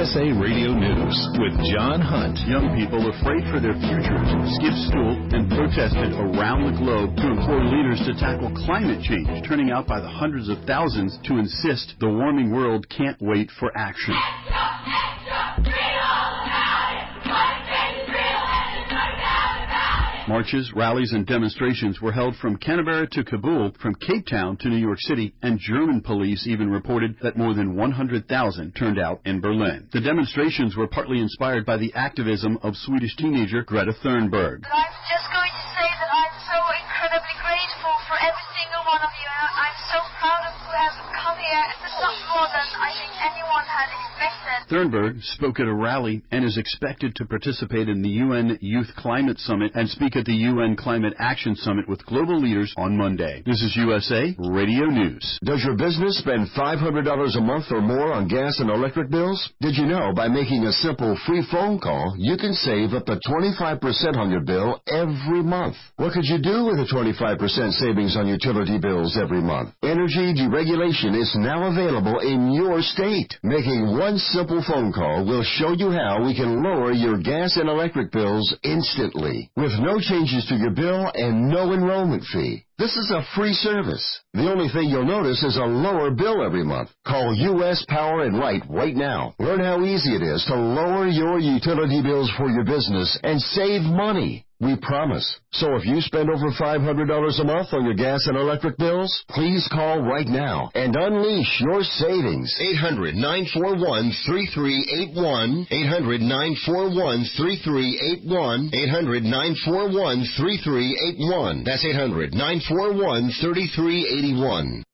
USA Radio News with John Hunt. Young people afraid for their futures skipped school and protested around the globe to implore leaders to tackle climate change, turning out by the hundreds of thousands to insist the warming world can't wait for action. Marches, rallies, and demonstrations were held from Canberra to Kabul, from Cape Town to New York City, and German police even reported that more than 100,000 turned out in Berlin. The demonstrations were partly inspired by the activism of Swedish teenager Greta Thunberg. I'm just going to say that I'm so incredibly grateful for every single one of you, and I'm so proud of who has come here. It's not more than I think anyone had expected. Thunberg spoke at a rally and is expected to participate in the UN Youth Climate Summit and speak at the UN Climate Action Summit with global leaders on Monday. This is USA Radio News. Does your business spend $500 a month or more on gas and electric bills? Did you know by making a simple free phone call, you can save up to 25% on your bill every month? What could you do with a 25% savings on utility bills every month? Energy deregulation is now available in your state. Making one simple phone call will show you how we can lower your gas and electric bills instantly with no changes to your bill and no enrollment fee. This is a free service. The only thing you'll notice is a lower bill every month. Call U.S. Power and Light right now. Learn how easy it is to lower your utility bills for your business and save money. We promise. So if you spend over $500 a month on your gas and electric bills, please call right now and unleash your savings. 800-941-3381. 800-941-3381. 800-941-3381. That's 800-941-3381.